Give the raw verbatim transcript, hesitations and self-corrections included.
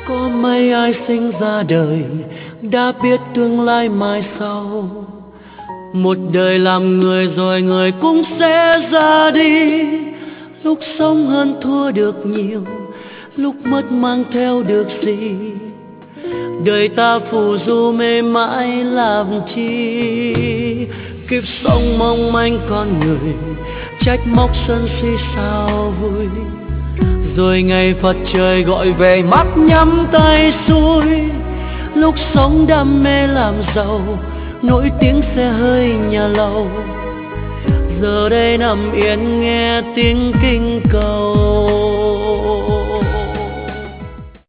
Có mấy ai sinh ra đời đã biết tương lai mai sau. Một đời làm người rồi người cũng sẽ ra đi. Lúc sống hơn thua được nhiều, lúc mất mang theo được gì. Đời ta phù du mê mãi làm chi. Kiếp sống mong manh con người, trách móc sân si sao vui. Rồi ngày Phật trời gọi về mắt nhắm tay xuôi. Lúc sống đam mê làm giàu, nổi tiếng xe hơi nhà lầu. Giờ đây nằm yên nghe tiếng kinh cầu.